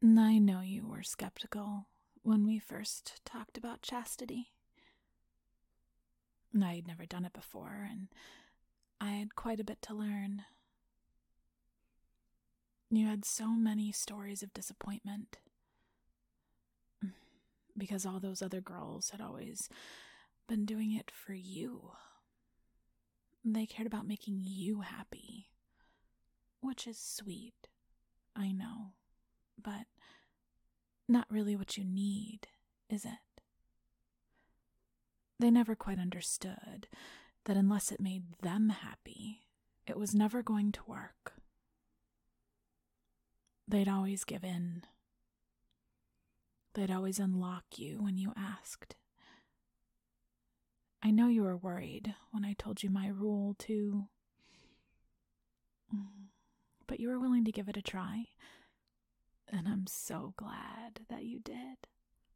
I know you were skeptical when we first talked about chastity. I'd never done it before, and I had quite a bit to learn. You had so many stories of disappointment, because all those other girls had always been doing it for you. They cared about making you happy, which is sweet, I know, but not really what you need, is it? They never quite understood that unless it made them happy, it was never going to work. They'd always give in. They'd always unlock you when you asked. I know you were worried when I told you my rule, too. But you were willing to give it a try, and I'm so glad that you did.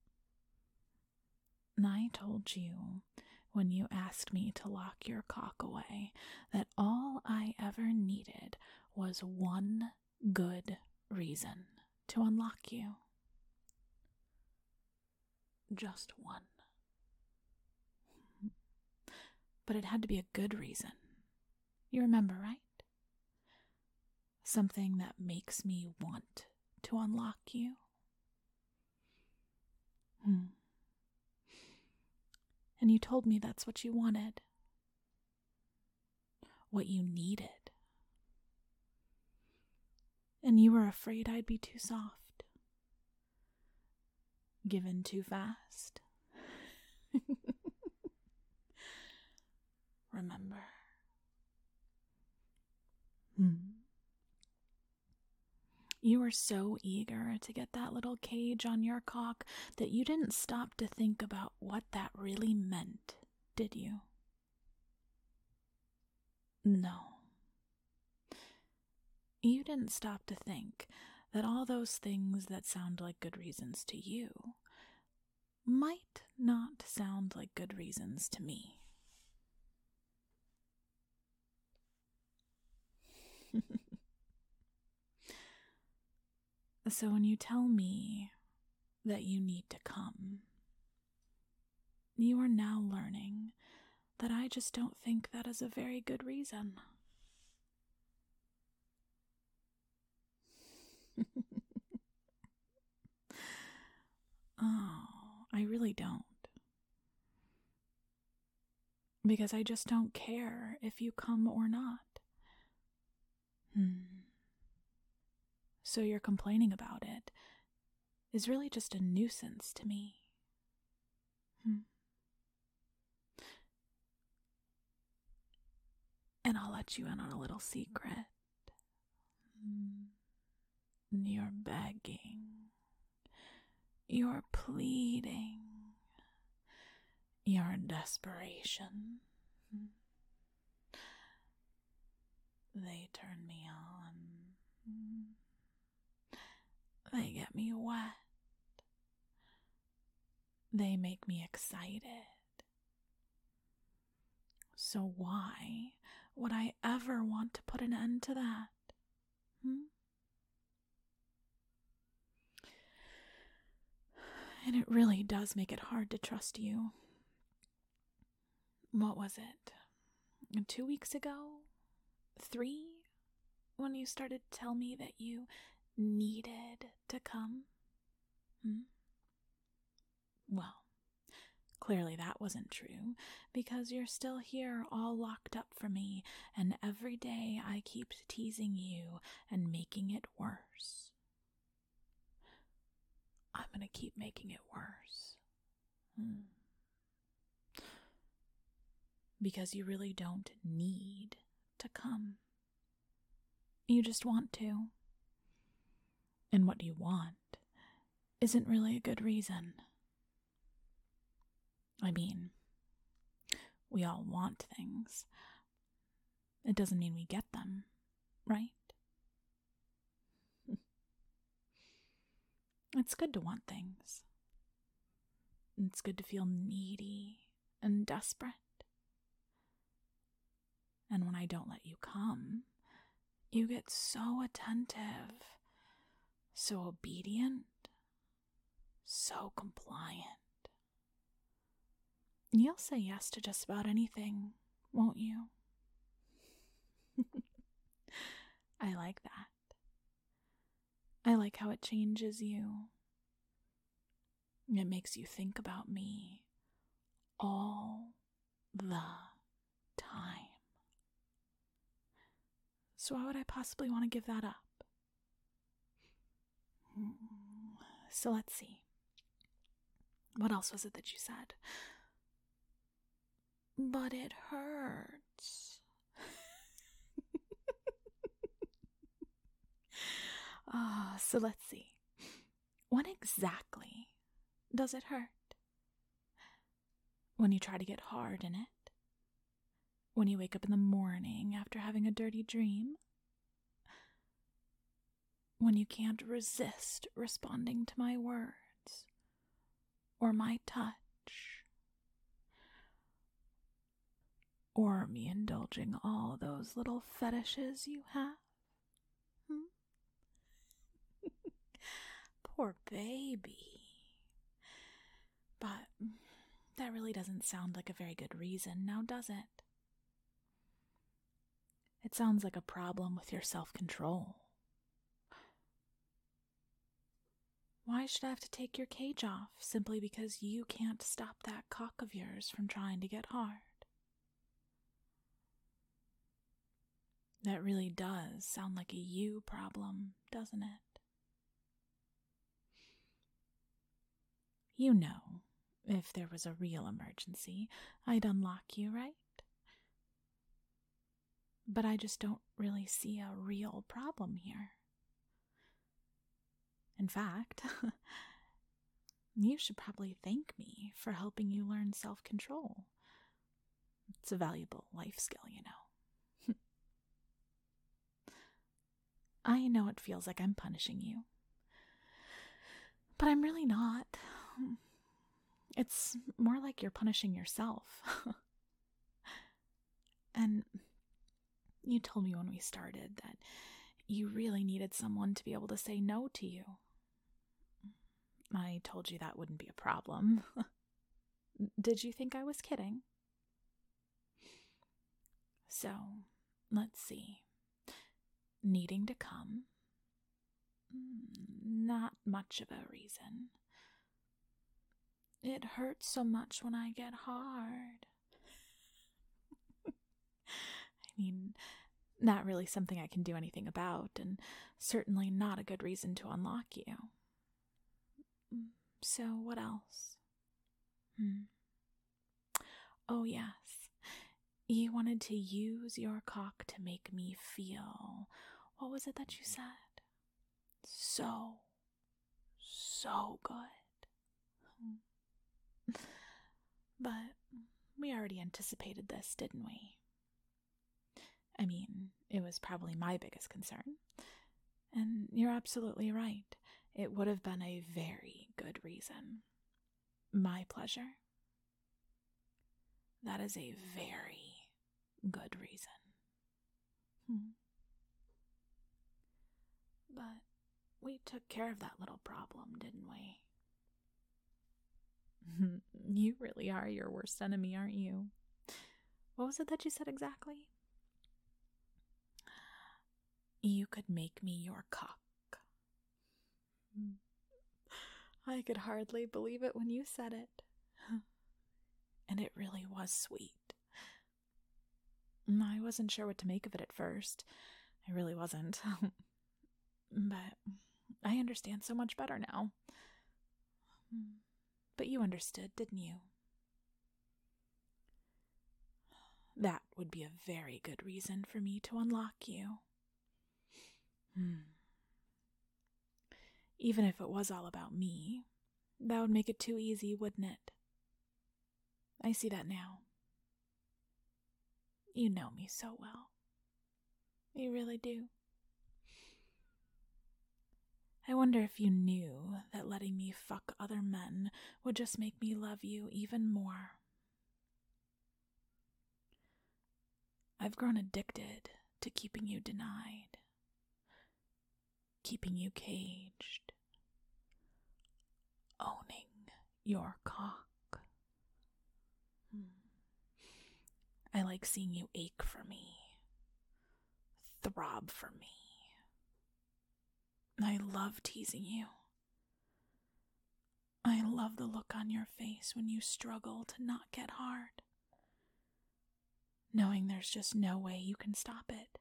And I told you, when you asked me to lock your cock away, that all I ever needed was one good reason to unlock you. Just one. But it had to be a good reason. You remember, right? Something that makes me want to unlock you. And you told me that's what you wanted. What you needed. And you were afraid I'd be too soft. Given too fast. Remember? You were so eager to get that little cage on your cock that you didn't stop to think about what that really meant, did you? No. You didn't stop to think that all those things that sound like good reasons to you might not sound like good reasons to me. So when you tell me that you need to come, you are now learning that I just don't think that is a very good reason. Oh, I really don't. Because I just don't care if you come or not. So your complaining about it is really just a nuisance to me. And I'll let you in on a little secret. You're begging. You're pleading. You're in desperation. They turn me on. They get me wet. They make me excited. So why would I ever want to put an end to that? And it really does make it hard to trust you. What was it? 2 weeks ago? 3? When you started to tell me that you needed to come? Well, clearly that wasn't true, because you're still here all locked up for me, and every day I keep teasing you and making it worse. I'm going to keep making it worse. Because you really don't need to come. You just want to. And what you want isn't really a good reason. I mean, we all want things. It doesn't mean we get them, right? It's good to want things. It's good to feel needy and desperate. And when I don't let you come, you get so attentive so obedient, so compliant. You'll say yes to just about anything, won't you? I like that. I like how it changes you. It makes you think about me all the time. So why would I possibly want to give that up? So let's see. What else was it that you said? But it hurts. So let's see. When exactly does it hurt? When you try to get hard in it? When you wake up in the morning after having a dirty dream? When you can't resist responding to my words or my touch? Or me indulging all those little fetishes you have? Poor baby. But that really doesn't sound like a very good reason, now does it? It sounds like a problem with your self-control. Why should I have to take your cage off simply because you can't stop that cock of yours from trying to get hard? That really does sound like a you problem, doesn't it? You know, if there was a real emergency, I'd unlock you, right? But I just don't really see a real problem here. In fact, you should probably thank me for helping you learn self-control. It's a valuable life skill, you know. I know it feels like I'm punishing you, but I'm really not. It's more like you're punishing yourself. And you told me when we started that you really needed someone to be able to say no to you. I told you that wouldn't be a problem. Did you think I was kidding? So, let's see. Needing to come. Not much of a reason. It hurts so much when I get hard. I mean, not really something I can do anything about, and certainly not a good reason to unlock you. So, what else? Oh, yes. You wanted to use your cock to make me feel, what was it that you said? So good. But we already anticipated this, didn't we? I mean, it was probably my biggest concern. And you're absolutely right. It would have been a very good reason. My pleasure. That is a very good reason. But we took care of that little problem, didn't we? You really are your worst enemy, aren't you? What was it that you said exactly? You could make me your cock. I could hardly believe it when you said it. And it really was sweet. I wasn't sure what to make of it at first. I really wasn't. But I understand so much better now. But you understood, didn't you? That would be a very good reason for me to unlock you. Even if it was all about me, that would make it too easy, wouldn't it? I see that now. You know me so well. You really do. I wonder if you knew that letting me fuck other men would just make me love you even more. I've grown addicted to keeping you denied. keeping you caged, owning your cock. I like seeing you ache for me, throb for me. I love teasing you. I love the look on your face when you struggle to not get hard, knowing there's just no way you can stop it.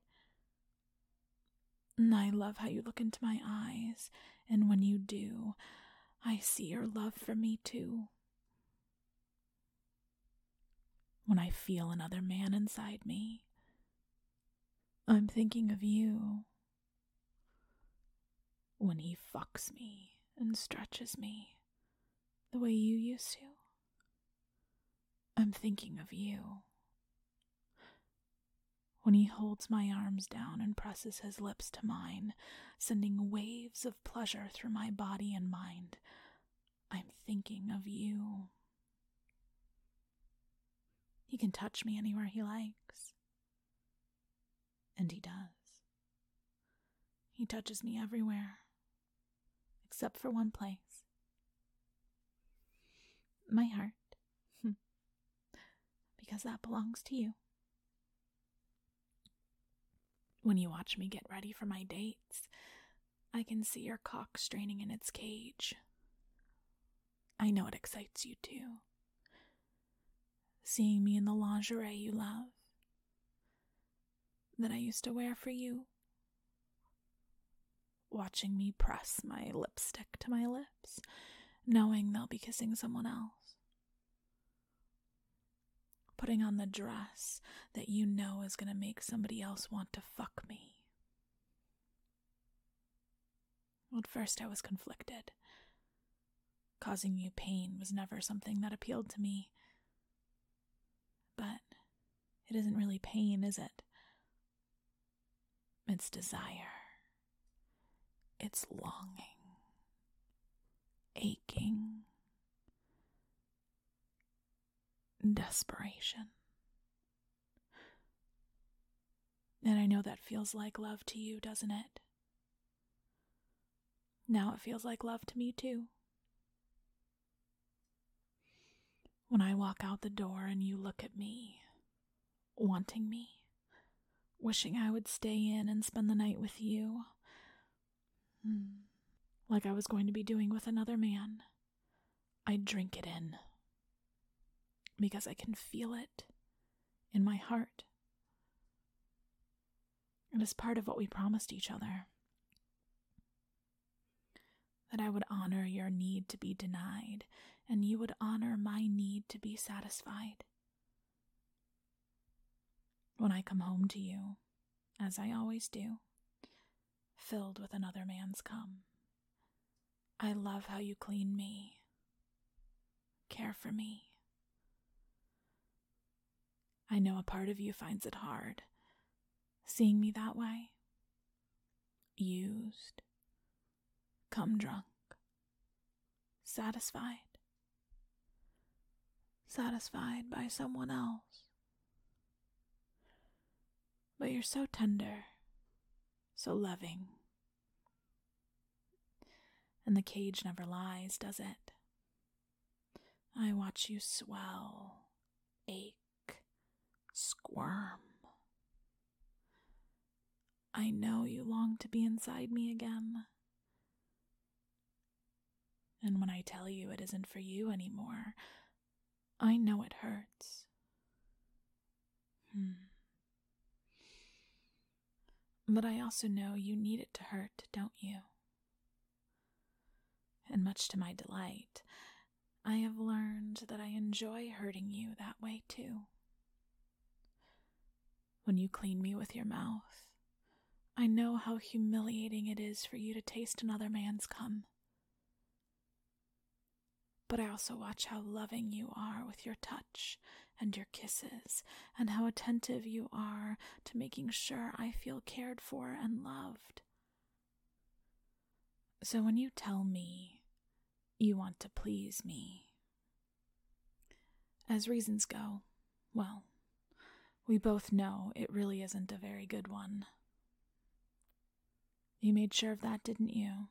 And I love how you look into my eyes, and when you do, I see your love for me too. When I feel another man inside me, I'm thinking of you. When he fucks me and stretches me the way you used to, I'm thinking of you. When he holds my arms down and presses his lips to mine, sending waves of pleasure through my body and mind, I'm thinking of you. He can touch me anywhere he likes. And he does. He touches me everywhere, except for one place. My heart. Because that belongs to you. When you watch me get ready for my dates, I can see your cock straining in its cage. I know it excites you too. Seeing me in the lingerie you love, that I used to wear for you. Watching me press my lipstick to my lips, knowing they'll be kissing someone else. Putting on the dress that you know is going to make somebody else want to fuck me. Well, at first I was conflicted. Causing you pain was never something that appealed to me. But it isn't really pain, is it? It's desire. It's longing. Aching. Desperation. And I know that feels like love to you, doesn't it? Now it feels like love to me too. When I walk out the door and you look at me, wanting me, wishing I would stay in and spend the night with you, like I was going to be doing with another man, I drink it in. Because I can feel it in my heart. It is part of what we promised each other. That I would honor your need to be denied, and you would honor my need to be satisfied. When I come home to you, as I always do, filled with another man's cum, I love how you clean me, care for me. I know a part of you finds it hard, seeing me that way. Used, cum drunk, satisfied by someone else. But you're so tender, so loving. And the cage never lies, does it? I watch you swell, ache, squirm. I know you long to be inside me again. And when I tell you it isn't for you anymore, I know it hurts. But I also know you need it to hurt, don't you? And much to my delight, I have learned that I enjoy hurting you that way too. When you clean me with your mouth, I know how humiliating it is for you to taste another man's cum. But I also watch how loving you are with your touch and your kisses, and how attentive you are to making sure I feel cared for and loved. So when you tell me you want to please me, as reasons go, well, we both know it really isn't a very good one. You made sure of that, didn't you?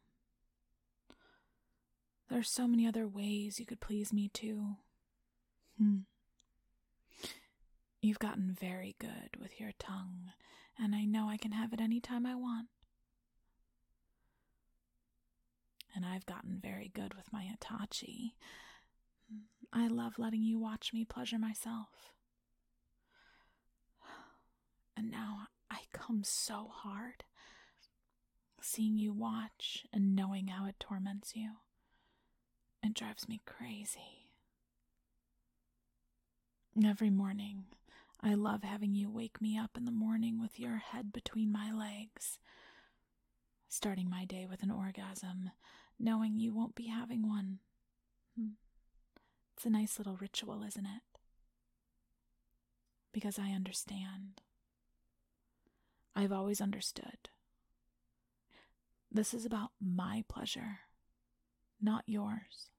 There's so many other ways you could please me, too. You've gotten very good with your tongue, and I know I can have it any time I want. And I've gotten very good with my Hitachi. I love letting you watch me pleasure myself. And now I come so hard, seeing you watch and knowing how it torments you. It drives me crazy. Every morning, I love having you wake me up in the morning with your head between my legs, starting my day with an orgasm, knowing you won't be having one. It's a nice little ritual, isn't it? Because I understand. I've always understood. This is about my pleasure, not yours.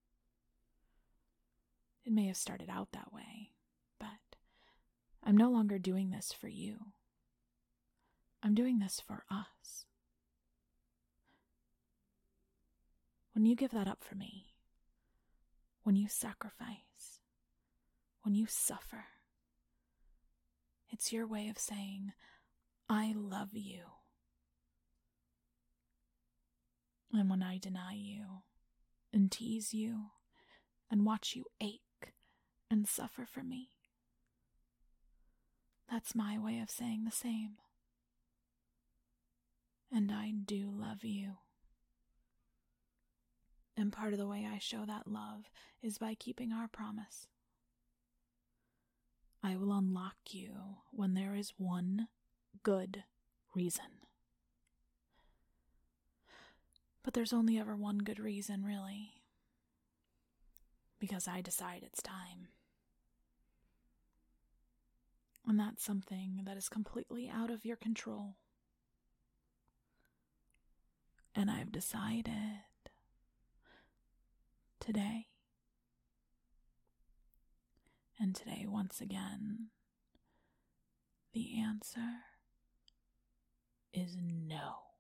It may have started out that way, but I'm no longer doing this for you. I'm doing this for us. When you give that up for me, when you sacrifice, when you suffer, it's your way of saying, I love you. And when I deny you and tease you and watch you ache and suffer for me, that's my way of saying the same. And I do love you. And part of the way I show that love is by keeping our promise. I will unlock you when there is one good reason. But there's only ever one good reason, really. Because I decide it's time. And that's something that is completely out of your control. And I've decided today. And today, once again, the answer is no.